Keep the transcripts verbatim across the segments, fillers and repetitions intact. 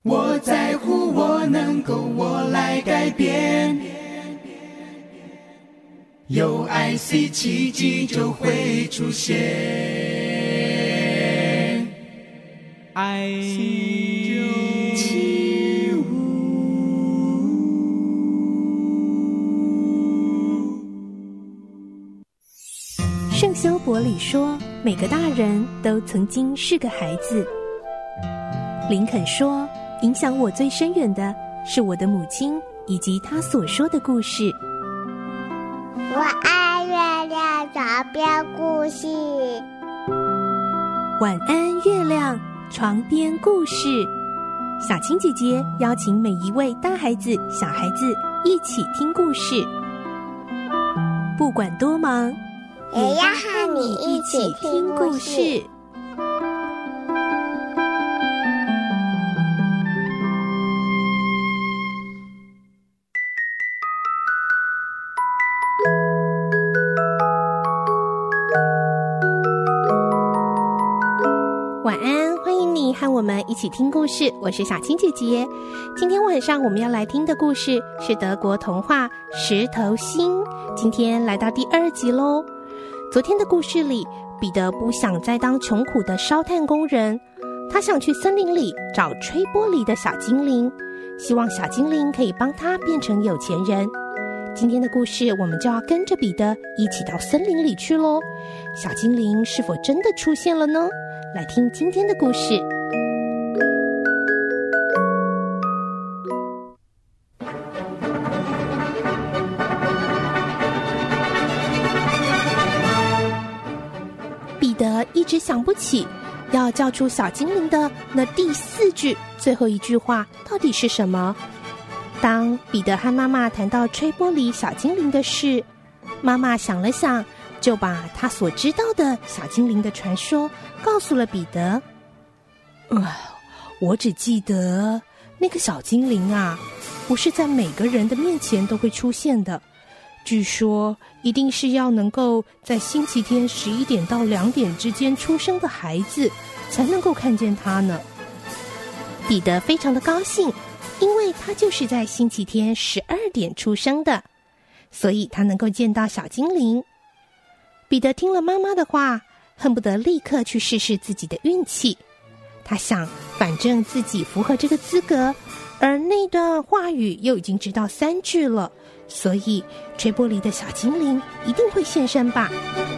我在乎，我能够，我来改变。有爱 C 奇迹就会出现。爱起舞。 圣修伯里说，每个大人都曾经是个孩子。林肯说，影响我最深远的是我的母亲以及她所说的故事。 我爱月亮床边故事。 晚安，月亮床边故事。小青姐姐邀请每一位大孩子、小孩子一起听故事，不管多忙， 也要和你一起听故事。 晚安，欢迎你和我们一起听故事，我是小青姐姐。今天晚上我们要来听的故事是德国童话《石头心》，今天来到第二集咯。昨天的故事里，彼得不想再当穷苦的烧炭工人，他想去森林里找吹玻璃的小精灵，希望小精灵可以帮他变成有钱人。今天的故事我们就要跟着彼得一起到森林里去咯。小精灵是否真的出现了呢？来听今天的故事。彼得一直想不起要叫出小精灵的那第四句最后一句话到底是什么。当彼得和妈妈谈到吹玻璃小精灵的事，妈妈想了想，就把他所知道的小精灵的传说告诉了彼得。呃，我只记得那个小精灵啊，不是在每个人的面前都会出现的。据说一定是要能够在星期天十一点到两点之间出生的孩子才能够看见他呢。彼得非常的高兴，因为他就是在星期天十二点出生的，所以他能够见到小精灵。彼得听了妈妈的话，恨不得立刻去试试自己的运气。他想，反正自己符合这个资格，而那段话语又已经知道三句了，所以吹玻璃的小精灵一定会现身吧。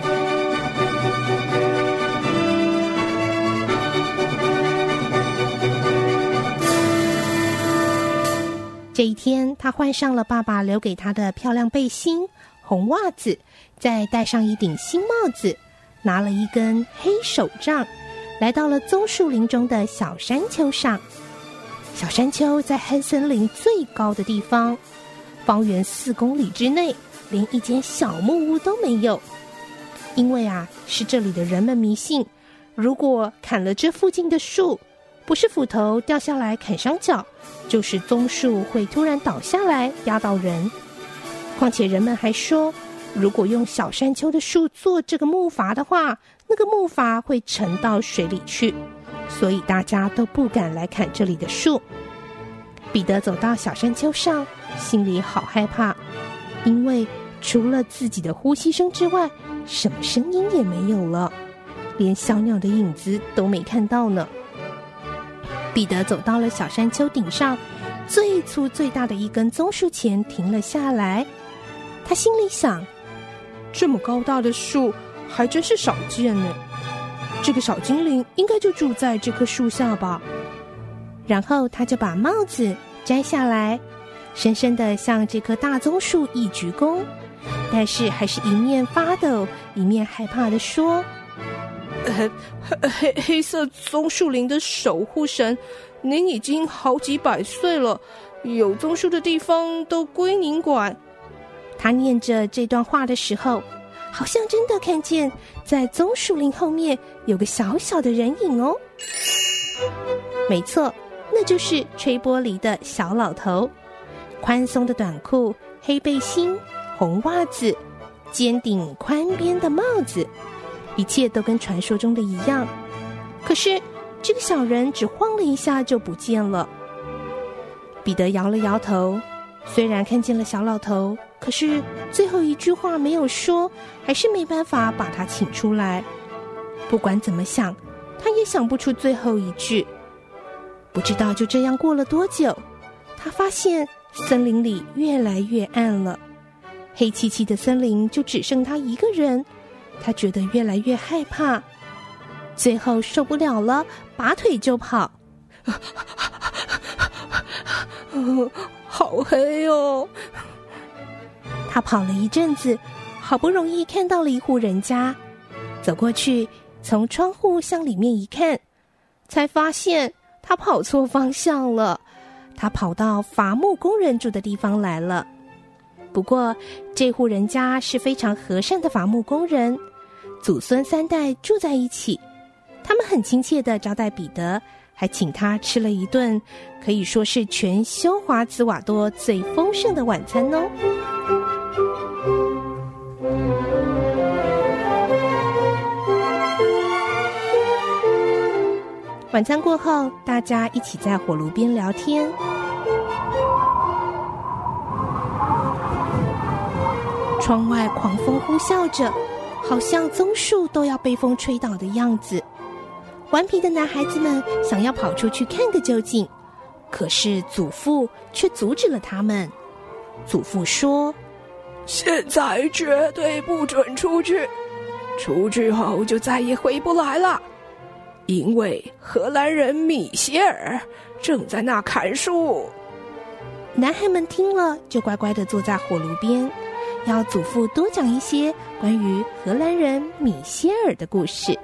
这一天，他换上了爸爸留给他的漂亮背心、红袜子，再戴上一顶新帽子，拿了一根黑手杖，来到了棕树林中的小山丘上。小山丘在黑森林最高的地方，方圆四公里之内连一间小木屋都没有。因为啊，是这里的人们迷信，如果砍了这附近的树，不是斧头掉下来砍伤脚，就是棕树会突然倒下来压到人。况且人们还说，如果用小山丘的树做这个木筏的话，那个木筏会沉到水里去，所以大家都不敢来砍这里的树。彼得走到小山丘上，心里好害怕，因为除了自己的呼吸声之外，什么声音也没有了，连小鸟的影子都没看到呢。彼得走到了小山丘顶上最粗最大的一根棕树前停了下来。他心里想，这么高大的树还真是少见呢，这个小精灵应该就住在这棵树下吧。然后他就把帽子摘下来，深深地向这棵大棕树一鞠躬，但是还是一面发抖一面害怕地说，呃、黑黑色棕树林的守护神，您已经好几百岁了，有棕树的地方都归您管。他念着这段话的时候，好像真的看见在棕树林后面有个小小的人影哦。没错，那就是吹玻璃的小老头。宽松的短裤、黑背心、红袜子、尖顶宽边的帽子，一切都跟传说中的一样。可是这个小人只晃了一下就不见了， 彼得摇了摇头，虽然看见了小老头，可是最后一句话没有说，还是没办法把他请出来。不管怎么想，他也想不出最后一句。不知道就这样过了多久，他发现森林里越来越暗了，黑漆漆的森林就只剩他一个人，他觉得越来越害怕，最后受不了了，拔腿就跑。好黑哦！他跑了一阵子，好不容易看到了一户人家，走过去，从窗户向里面一看，才发现他跑错方向了，他跑到伐木工人住的地方来了。不过这户人家是非常和善的伐木工人，祖孙三代住在一起，他们很亲切地招待彼得，还请他吃了一顿可以说是全休华兹瓦多最丰盛的晚餐哦。晚餐过后，大家一起在火炉边聊天。窗外狂风呼啸着，好像棕树都要被风吹倒的样子。顽皮的男孩子们想要跑出去看个究竟，可是祖父却阻止了他们。祖父说： 现在绝对不准出去，出去后就再也回不来了，因为荷兰人米歇尔正在那砍树。 男孩们听了，就乖乖地坐在火炉边，要祖父多讲一些关于荷兰人米歇尔的故事。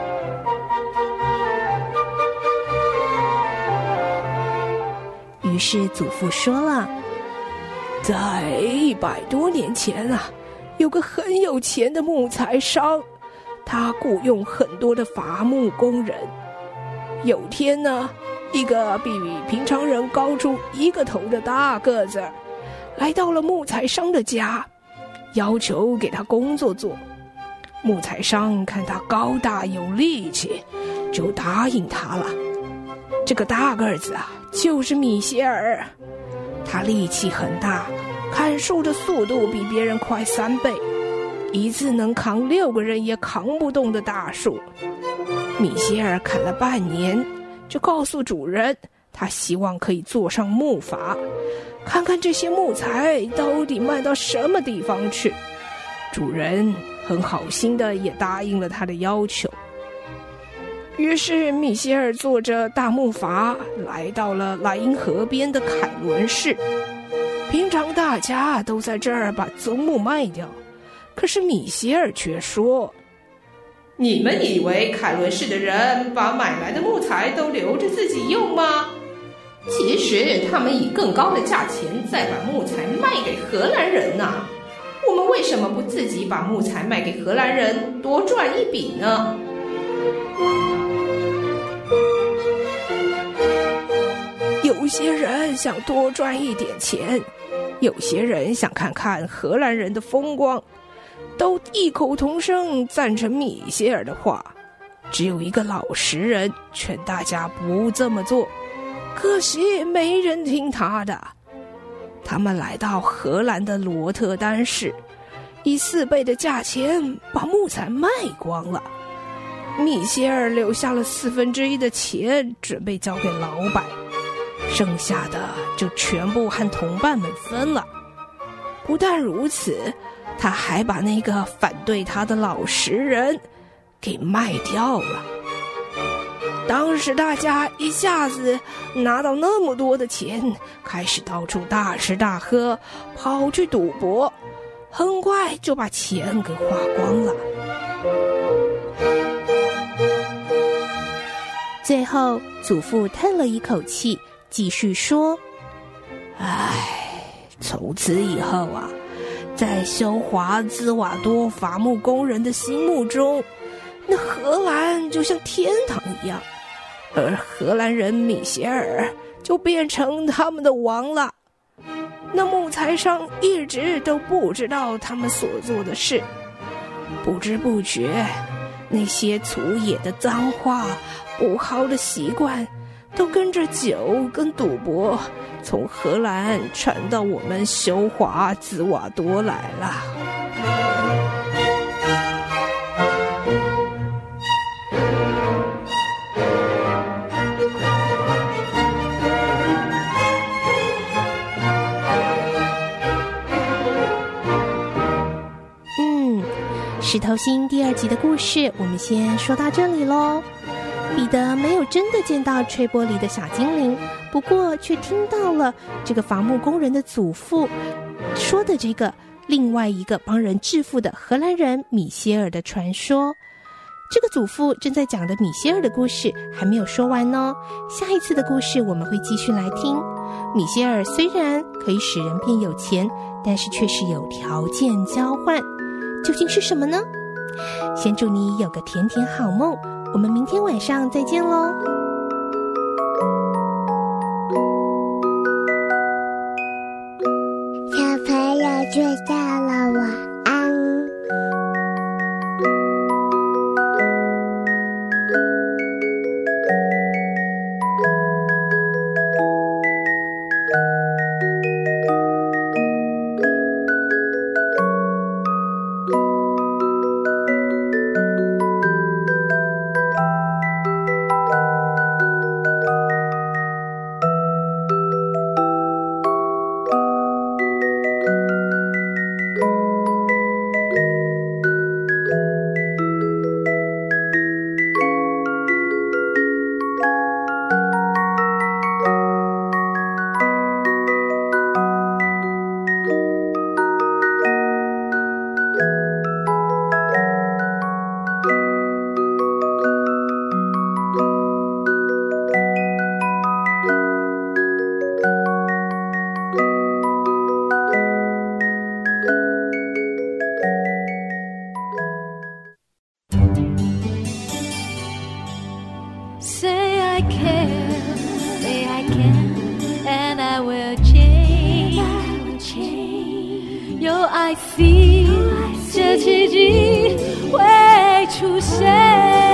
于是祖父说了， 在一百多年前啊，有个很有钱的木材商，他雇佣很多的伐木工人。有天呢，一个比平常人高出一个头的大个子来到了木材商的家，要求给他工作做。木材商看他高大有力气，就答应他了。这个大个子啊，就是米歇尔，他力气很大，砍树的速度比别人快三倍，一次能扛六个人也扛不动的大树。米歇尔砍了半年，就告诉主人，他希望可以坐上木筏，看看这些木材到底卖到什么地方去。主人很好心的也答应了他的要求。于是米歇尔坐着大木筏来到了莱茵河边的凯伦市。平常大家都在这儿把棕木卖掉，可是米歇尔却说： 你们以为凯伦市的人把买来的木材都留着自己用吗？其实他们以更高的价钱再把木材卖给荷兰人啊！我们为什么不自己把木材卖给荷兰人，多赚一笔呢？ 有些人想多赚一点钱，有些人想看看荷兰人的风光，都异口同声赞成米歇尔的话。只有一个老实人劝大家不这么做，可惜没人听他的。他们来到荷兰的罗特丹市，以四倍的价钱把木材卖光了。米歇尔留下了四分之一的钱，准备交给老板，剩下的就全部和同伴们分了。不但如此，他还把那个反对他的老实人给卖掉了。当时大家一下子拿到那么多的钱，开始到处大吃大喝，跑去赌博，很快就把钱给花光了。 最后祖父叹了一口气，继续说： 唉，从此以后啊，在休华兹瓦多伐木工人的心目中，那荷兰就像天堂一样，而荷兰人米歇尔就变成他们的王了。那木材商一直都不知道他们所做的事，不知不觉那些粗野的脏话、不好的习惯都跟着酒跟赌博，从荷兰传到我们休华兹瓦多来了。 石头星第二集的故事，我们先说到这里咯。彼得没有真的见到吹玻璃的小精灵，不过却听到了这个伐木工人的祖父说的这个另外一个帮人致富的荷兰人米歇尔的传说。这个祖父正在讲的米歇尔的故事还没有说完哦，下一次的故事我们会继续来听。米歇尔虽然可以使人变有钱，但是却是有条件交换，究竟是什么呢？先祝你有个甜甜好梦，我们明天晚上再见咯。 小朋友睡觉了，晚安。 Say I care, say I can, and I will change. I will change. 有爱 see， 这奇迹会出现。